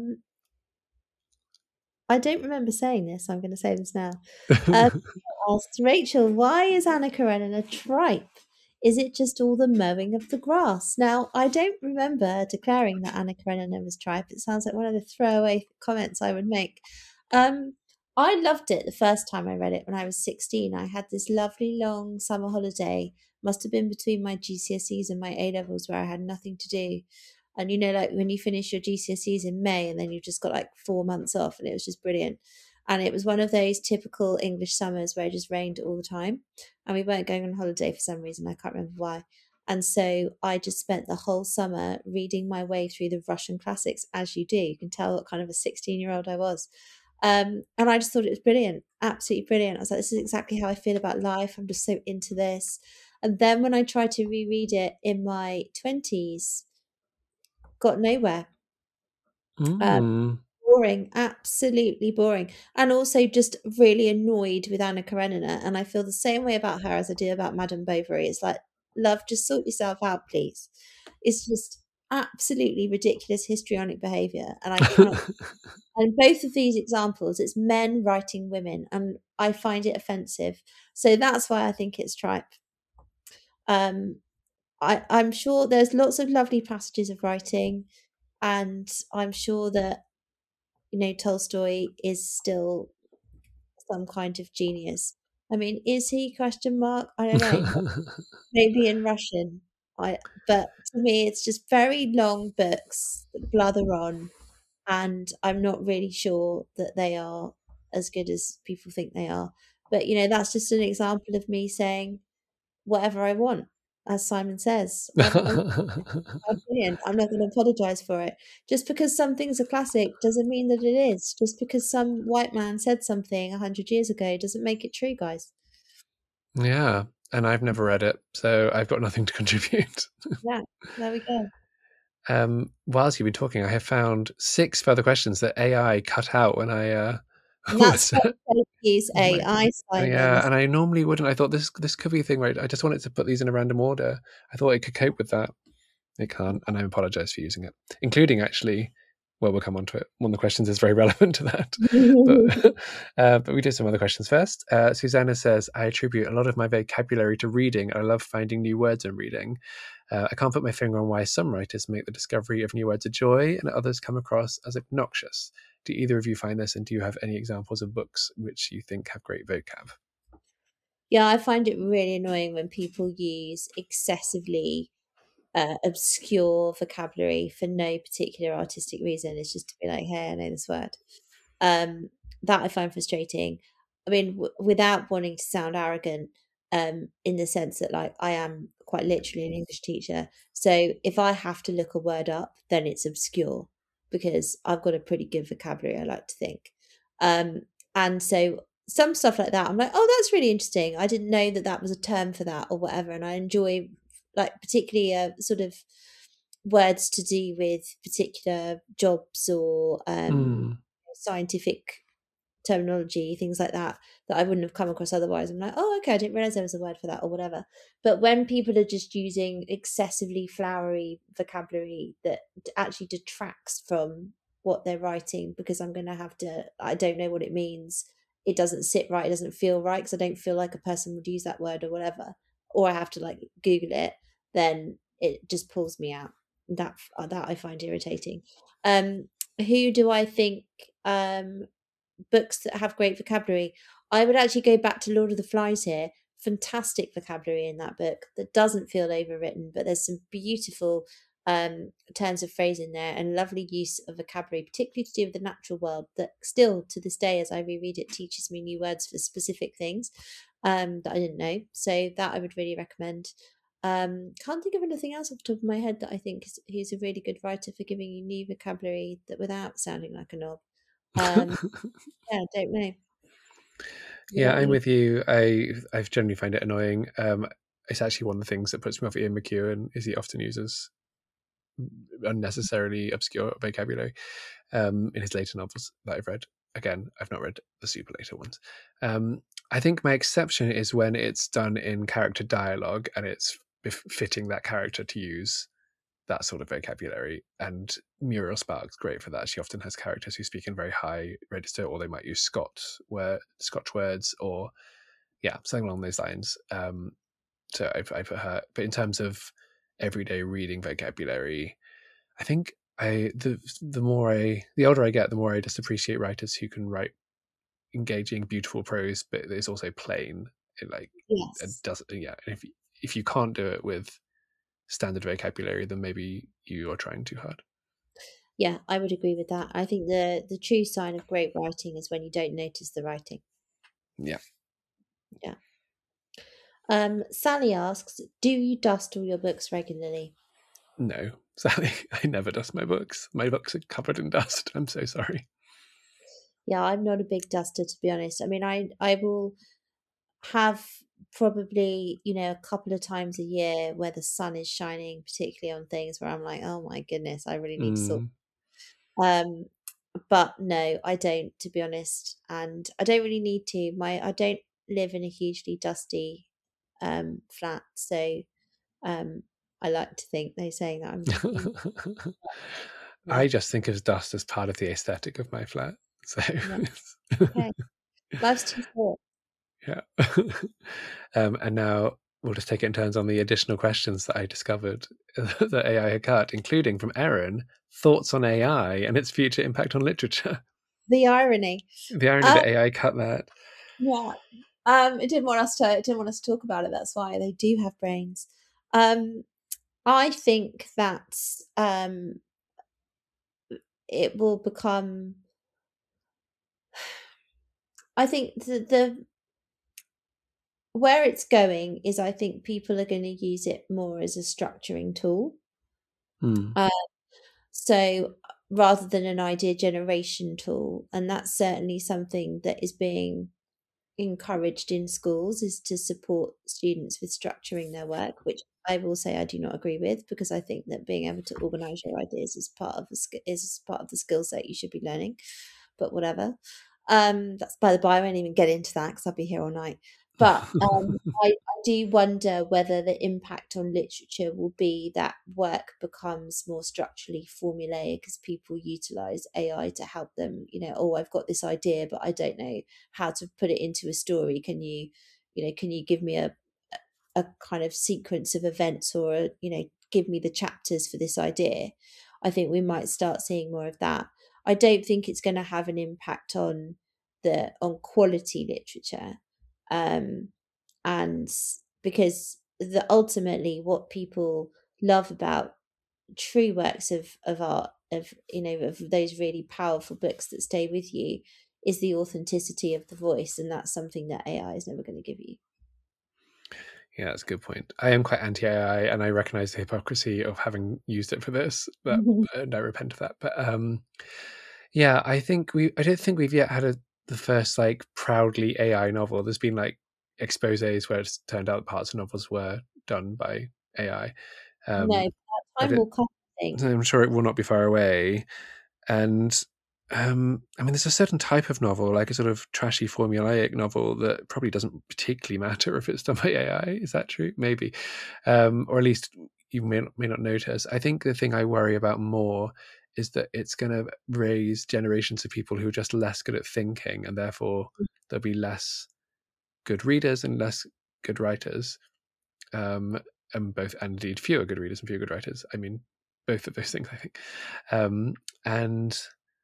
I don't remember saying this, so I'm going to say this now. Asked Rachel, why is Anna Karenina a tripe? Is it just all the mowing of the grass? Now, I don't remember declaring that Anna Karenina was tripe. It sounds like one of the throwaway comments I would make. I loved it the first time I read it when I was 16. I had this lovely long summer holiday, must have been between my GCSEs and my A-levels, where I had nothing to do. And you know, like when you finish your GCSEs in May and then you've just got like 4 months off, and it was just brilliant. And it was one of those typical English summers where it just rained all the time. And we weren't going on holiday for some reason. I can't remember why. And so I just spent the whole summer reading my way through the Russian classics, as you do. You can tell what kind of a 16-year-old I was. And I just thought it was brilliant, absolutely brilliant. I was like, this is exactly how I feel about life. I'm just so into this. And then when I tried to reread it in my 20s, got nowhere. Boring, absolutely boring, and also just really annoyed with Anna Karenina. And I feel the same way about her as I do about Madame Bovary. It's like, love, just sort yourself out, please. It's just absolutely ridiculous histrionic behavior, and I cannot. And both of these examples, it's men writing women, and I find it offensive. So that's why I think it's tripe. I'm sure there's lots of lovely passages of writing, and I'm sure that, you know, Tolstoy is still some kind of genius. I mean, is he? Question mark. I don't know. Maybe in Russian. But to me, it's just very long books that blather on, and I'm not really sure that they are as good as people think they are. But you know, that's just an example of me saying whatever I want, as Simon says. Brilliant. I'm not going to apologize for it. Just because something's a classic doesn't mean that it is. Just because some white man said something 100 years ago doesn't make it true, guys. Yeah, and I've never read it, so I've got nothing to contribute. Yeah, there we go. Whilst you've been talking, I have found 6 further questions that AI cut out when I That's use AI, Simon. Yeah, and I normally wouldn't. I thought this could be a thing, right? I just wanted to put these in a random order. I thought it could cope with that. It can't, and I apologize for using it, including actually well, we'll come on to it. One of the questions is very relevant to that. But we do some other questions first. Susanna says, I attribute a lot of my vocabulary to reading. I love finding new words in reading. I can't put my finger on why some writers make the discovery of new words a joy and others come across as obnoxious. Do either of you find this, and do you have any examples of books which you think have great vocab? Yeah, I find it really annoying when people use excessively obscure vocabulary for no particular artistic reason. It's just to be like, hey, I know this word. That I find frustrating. I mean, without wanting to sound arrogant, in the sense that like I am quite literally an English teacher. So if I have to look a word up, then it's obscure because I've got a pretty good vocabulary, I like to think. Um, and so some stuff like that, I'm like, oh, that's really interesting. I didn't know that that was a term for that or whatever. And I enjoy like particularly sort of words to do with particular jobs or scientific terminology, things like that, that I wouldn't have come across otherwise. I'm like, oh, okay, I didn't realize there was a word for that or whatever. But when people are just using excessively flowery vocabulary that actually detracts from what they're writing, because I'm going to have to, I don't know what it means. It doesn't sit right. It doesn't feel right because I don't feel like a person would use that word or whatever. Or I have to like Google it, then it just pulls me out. That I find irritating. Who do I think books that have great vocabulary? I would actually go back to Lord of the Flies here. Fantastic vocabulary in that book that doesn't feel overwritten, but there's some beautiful turns of phrase in there and lovely use of vocabulary, particularly to do with the natural world, that still to this day, as I reread it, teaches me new words for specific things that I didn't know. So that I would really recommend. Can't think of anything else off the top of my head that I think he's a really good writer for giving you new vocabulary that without sounding like a knob. Yeah, I don't know. Yeah, I'm with you. I generally find it annoying. It's actually one of the things that puts me off Ian McEwan is he often uses unnecessarily obscure vocabulary in his later novels that I've read. Again, I've not read the super later ones. I think my exception is when it's done in character dialogue and it's fitting that character to use that sort of vocabulary. And Muriel Spark's great for that. She often has characters who speak in very high register, or they might use Scotch words, or something along those lines. So I put her. But in terms of everyday reading vocabulary, I think the older I get, the more I just appreciate writers who can write engaging, beautiful prose, but it's also plain. It doesn't. Yeah, and if you can't do it with standard vocabulary, then maybe you are trying too hard. Yeah, I would agree with that. I think the true sign of great writing is when you don't notice the writing. Yeah. Sally asks, do you dust all your books regularly? No, Sally, I never dust my books. My books are covered in dust. I'm so sorry. Yeah, I'm not a big duster, to be honest. I mean, I will have probably, a couple of times a year where the sun is shining, particularly on things where I'm like, oh my goodness, I really need to sort. But no, I don't, to be honest, and I don't really need to. I don't live in a hugely dusty flat, so I like to think they're saying that I'm. I just think of dust as part of the aesthetic of my flat. So okay, life's too short. Yeah. And now we'll just take it in turns on the additional questions that I discovered that AI had cut, including from Erin, thoughts on AI and its future impact on literature. The irony. The irony that AI cut that. Yeah. It didn't want us to talk about it. That's why they do have brains. I think that it will become. I think the where it's going is I think people are going to use it more as a structuring tool. So rather than an idea generation tool, and that's certainly something that is being encouraged in schools, is to support students with structuring their work, which I will say I do not agree with, because I think that being able to organize your ideas is part of the skill set you should be learning. But whatever. That's by the by. I won't even get into that because I'll be here all night. But I do wonder whether the impact on literature will be that work becomes more structurally formulaic as people utilize AI to help them. Oh, I've got this idea, but I don't know how to put it into a story. Can you give me a kind of sequence of events, or give me the chapters for this idea? I think we might start seeing more of that. I don't think it's going to have an impact on quality literature, um, and because ultimately what people love about true works of art, of those really powerful books that stay with you, is the authenticity of the voice, and that's something that AI is never going to give you. Yeah, that's a good point. I am quite anti-AI, and I recognize the hypocrisy of having used it for this, but and I repent of that. But yeah, I don't think we've yet had the first like proudly AI novel. There's been like exposés where it's turned out parts of novels were done by AI. No, Um, that I time don't, will come, I think. I'm sure it will not be far away. And I mean, there's a certain type of novel, like a sort of trashy formulaic novel, that probably doesn't particularly matter if it's done by AI. Is that true? Maybe, or at least you may not notice. I think the thing I worry about more is that it's going to raise generations of people who are just less good at thinking, and therefore there'll be less good readers and less good writers, and indeed fewer good readers and fewer good writers. I mean, both of those things, I think, and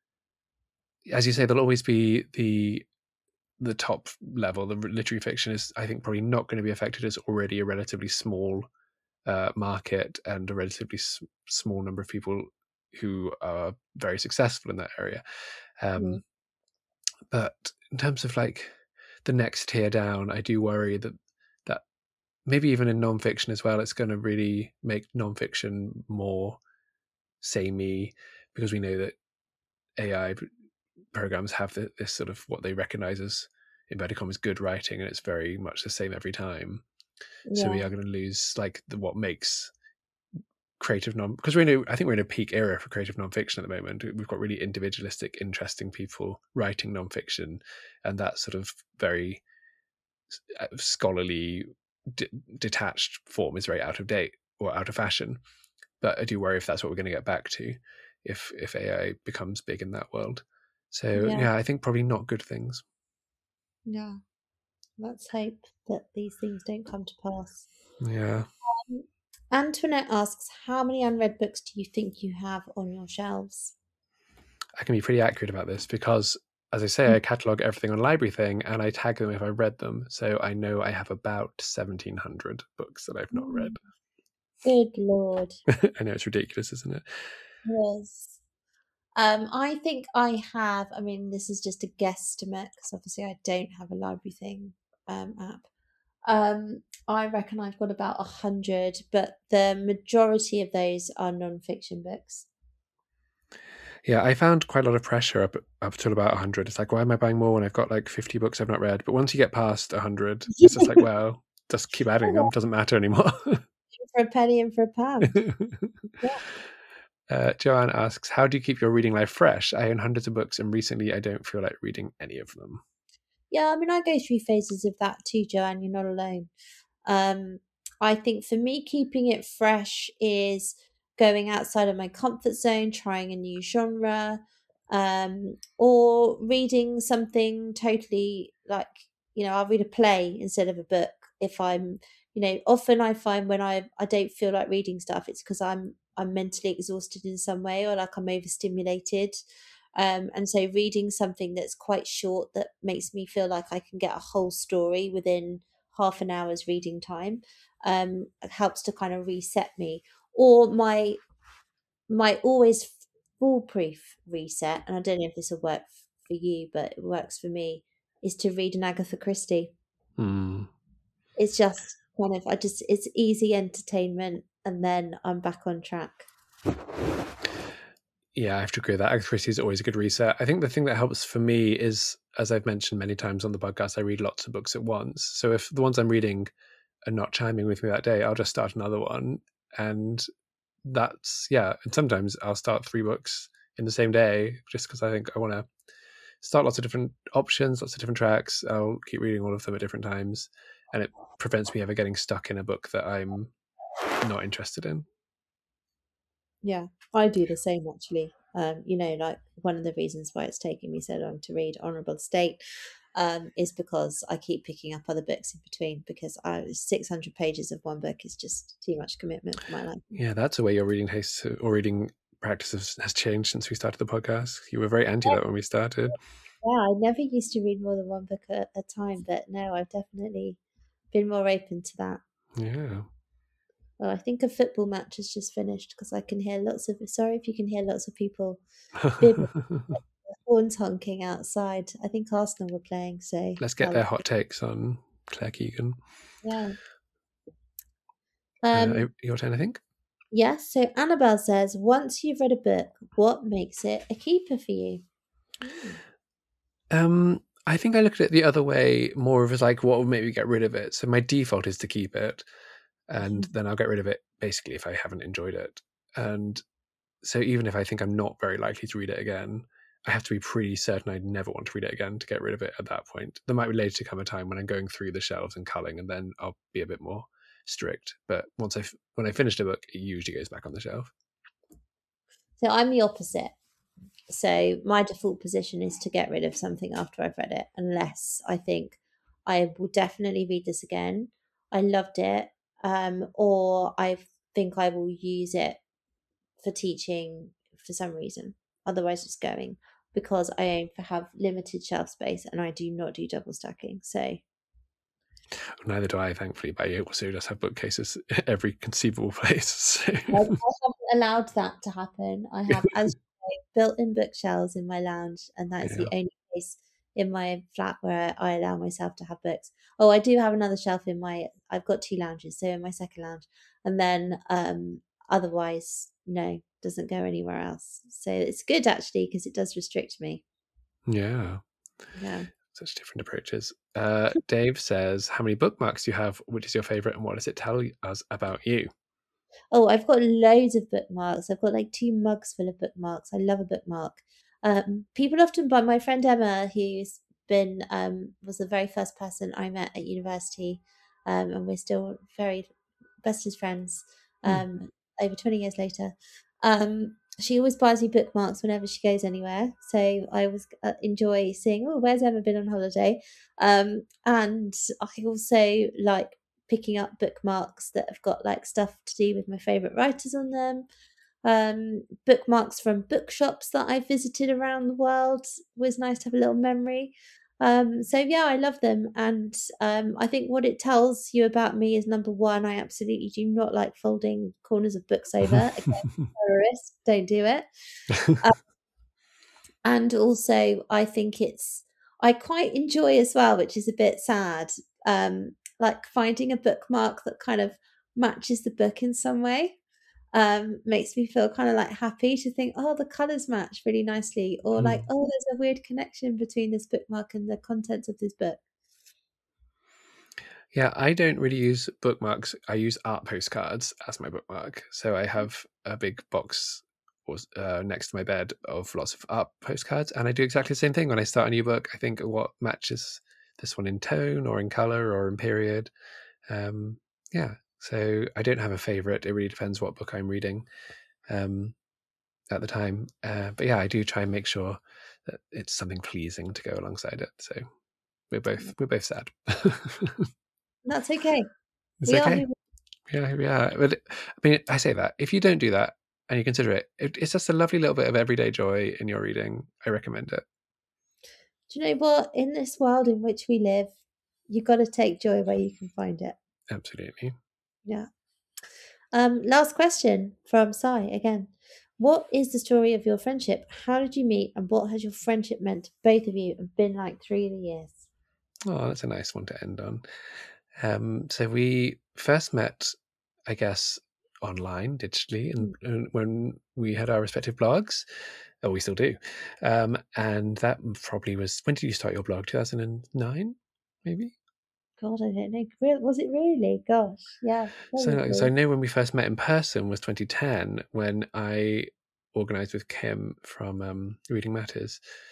as you say, there'll always be the top level. The literary fiction is, I think, probably not going to be affected. It's already a relatively small market and a relatively small number of people who are very successful in that area. Yeah. But in terms of like the next tier down, I do worry that maybe even in nonfiction as well, it's going to really make nonfiction more samey, because we know that AI programs have this sort of what they recognize as inverted commas good writing, and it's very much the same every time. So we Yeah. are going to lose like what makes creative non, because I think we're in a peak era for creative nonfiction at the moment. We've got really individualistic, interesting people writing nonfiction, and that sort of very scholarly, detached form is very out of date or out of fashion. But I do worry if that's what we're going to get back to, if AI becomes big in that world. So Yeah. yeah, I think probably not good things. Yeah. Let's hope that these things don't come to pass. Yeah, Um, Antoinette asks, how many unread books do you think you have on your shelves? I can be pretty accurate about this because, as I say, I catalog everything on Library Thing and I tag them if I read them. So I know I have about 1,700 books that I've not read. Mm, good Lord. I know it's ridiculous, isn't it? Yes. I think I have, I mean, this is just a guesstimate because obviously I don't have a library thing app. I reckon I've got about 100, but the majority of those are non-fiction books. Yeah, I found quite a lot of pressure up till about 100. It's like, why am I buying more when I've got like 50 books I've not read? But once you get past 100, it's just like, well, just keep adding them. Doesn't matter anymore. For a penny and for a pound. Yeah. Joanne asks, how do you keep your reading life fresh? I own hundreds of books, and recently I don't feel like reading any of them. Yeah, I mean, I go through phases of that too, Joanne. You're not alone. Um, I think for me, keeping it fresh is going outside of my comfort zone, trying a new genre, or reading something totally like, I'll read a play instead of a book. If I'm, often I find when I don't feel like reading stuff, it's because I'm mentally exhausted in some way, or like I'm overstimulated. And so reading something that's quite short that makes me feel like I can get a whole story within half an hour's reading time helps to kind of reset me. Or my always foolproof reset, and I don't know if this will work for you, but it works for me, is to read an Agatha Christie. Hmm. It's just kind of it's easy entertainment, and then I'm back on track. Yeah, I have to agree with that. Agatha Christie is always a good reset. I think the thing that helps for me is, as I've mentioned many times on the podcast, I read lots of books at once. So if the ones I'm reading are not chiming with me that day, I'll just start another one. And that's, yeah. And sometimes I'll start 3 books in the same day just because I think I want to start lots of different options, lots of different tracks. I'll keep reading all of them at different times, and it prevents me ever getting stuck in a book that I'm not interested in. Yeah, I do the same actually. Like one of the reasons why it's taking me so long to read Honourable State is because I keep picking up other books in between because 600 pages of one book is just too much commitment for my life. Yeah, that's the way your reading taste or reading practice has changed since we started the podcast. You were very anti that when we started. Yeah, I never used to read more than one book at a time, but no, I've definitely been more open to that. Yeah. Well, I think a football match has just finished because I can hear lots of. Sorry if you can hear lots of people bibbing, horns honking outside. I think Arsenal were playing, so Let's get their hot takes on Claire Keegan. yeah. Your turn, I think. Yes. So Annabelle says, once you've read a book, what makes it a keeper for you? I think I look at it the other way, more of as like what would make me get rid of it. So my default is to keep it, and then I'll get rid of it basically if I haven't enjoyed it. And so even if I think I'm not very likely to read it again, I have to be pretty certain I'd never want to read it again to get rid of it at that point. There might be later to come a time when I'm going through the shelves and culling, and then I'll be a bit more strict. But when I finished a book, it usually goes back on the shelf. So I'm the opposite. So my default position is to get rid of something after I've read it, unless I think I will definitely read this again. I loved it, or I think I will use it for teaching for some reason. Otherwise, it's going because I aim for have limited shelf space and I do not do double stacking. So neither do I, thankfully. But I also just have bookcases every conceivable place. So. I haven't allowed that to happen. I have, as you say, built-in bookshelves in my lounge, and that is the only place in my flat where I allow myself to have books. Oh, I do have another shelf in my. I've got 2 lounges, so in my second lounge, and then otherwise, no, doesn't go anywhere else. So it's good actually because it does restrict me. Yeah. Such different approaches. Dave says, how many bookmarks do you have? Which is your favorite, and what does it tell us about you? Oh, I've got loads of bookmarks. I've got like 2 mugs full of bookmarks. I love a bookmark. People often buy. My friend Emma, who's been was the very first person I met at university, and we're still very bestest friends. Over 20 years later, she always buys me bookmarks whenever she goes anywhere. So I always enjoy seeing, oh, where's Emma been on holiday? And I also like picking up bookmarks that have got like stuff to do with my favorite writers on them. Bookmarks from bookshops that I visited around the world was nice to have a little memory. So yeah, I love them, and I think what it tells you about me is, number one, I absolutely do not like folding corners of books over. Again, terrorist, don't do it. And also, I think I quite enjoy as well, which is a bit sad, like finding a bookmark that kind of matches the book in some way. Makes me feel kind of like happy to think, oh, the colors match really nicely, or like, oh, there's a weird connection between this bookmark and the contents of this book. Yeah, I don't really use bookmarks. I use art postcards as my bookmark. So I have a big box next to my bed of lots of art postcards, and I do exactly the same thing when I start a new book. I think what matches this one in tone or in color or in period. Yeah, so I don't have a favorite. It really depends what book I'm reading at the time. But yeah, I do try and make sure that it's something pleasing to go alongside it. So we're both sad. That's okay. It's okay. Yeah. But I mean, I say that if you don't do that and you consider it's just a lovely little bit of everyday joy in your reading. I recommend it. Do you know what? In this world in which we live, you've got to take joy where you can find it. Absolutely. Yeah. Last question from Sai again. What is the story of your friendship? How did you meet, and what has your friendship meant to both of you and been like through the years? Oh, that's a nice one to end on. So we first met, I guess, online, digitally, and when we had our respective blogs. Oh, we still do. And that probably was, when did you start your blog? 2009, maybe? God, I don't know. Was it really? Gosh, yeah. So I know when we first met in person was 2010, when I organised with Kim from Reading Matters.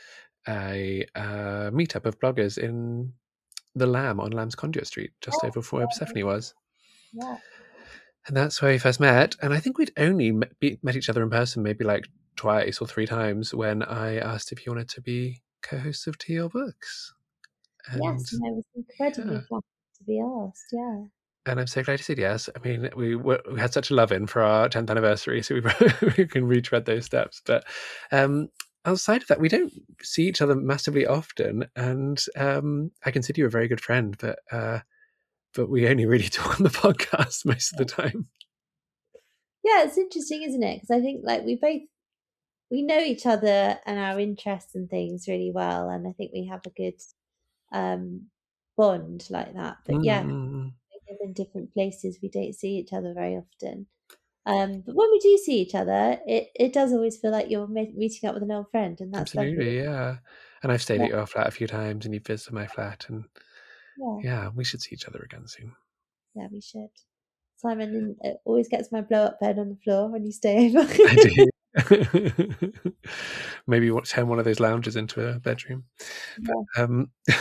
a meetup of bloggers in the Lamb on Lamb's Conduit Street, just over from where Persephone was. Yeah. And that's where we first met. And I think we'd only met each other in person maybe like twice or 3 times when I asked if you wanted to be co-host of TL Books. And yes, and I was incredibly flattered to be asked. Yeah. And I'm so glad you said yes. I mean, we had such a love-in for our 10th anniversary, so we can retread those steps. But outside of that, we don't see each other massively often. And I consider you a very good friend, but we only really talk on the podcast most of the time. Yeah, it's interesting, isn't it? Because I think like we know each other and our interests and things really well, and I think we have a good bond like that. But yeah, we live in different places. We don't see each other very often. But when we do see each other, it does always feel like you're meeting up with an old friend, and that's Absolutely, lovely. yeah. And I've stayed at your flat a few times, and you've visited my flat, and yeah, we should see each other again soon. Yeah, we should. Simon always gets my blow-up bed on the floor when you stay over. I do. Maybe turn one of those lounges into a bedroom. Yeah.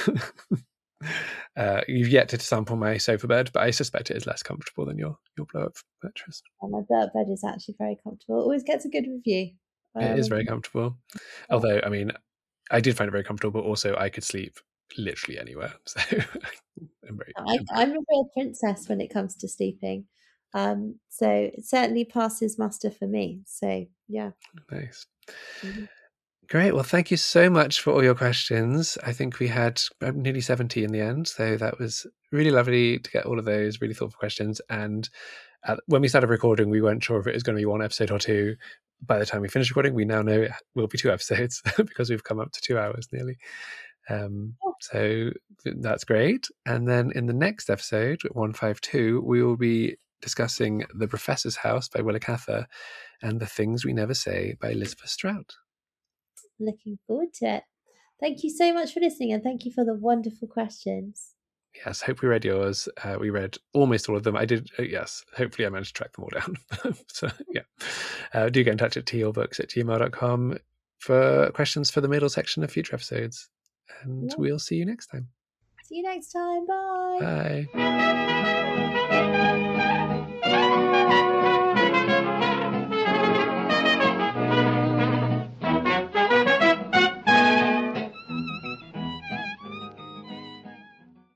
But, you've yet to sample my sofa bed, but I suspect it is less comfortable than your blow-up mattress. My blow-up bed is actually very comfortable. It always gets a good review. It is very comfortable. Although, I mean, I did find it very comfortable, but also I could sleep literally anywhere. So I'm a real princess when it comes to sleeping. So it certainly passes muster for me. So yeah. Nice. Great. Well, thank you so much for all your questions. I think we had nearly 70 in the end. So that was really lovely to get all of those really thoughtful questions. And when we started recording, we weren't sure if it was going to be 1 episode or 2. By the time we finish recording, we now know it will be 2 episodes because we've come up to 2 hours nearly. So that's great. And then in the next episode, 152, we will be discussing The Professor's House by Willa Cather and The Things We Never Say by Elizabeth Strout. Looking forward to it. Thank you so much for listening, and thank you for the wonderful questions. Yes, hope we read yours. We read almost all of them. I did, yes. Hopefully I managed to track them all down. So, yeah. Do get in touch at tlbooks@gmail.com for questions for the middle section of future episodes. And we'll see you next time. See you next time. Bye. Bye.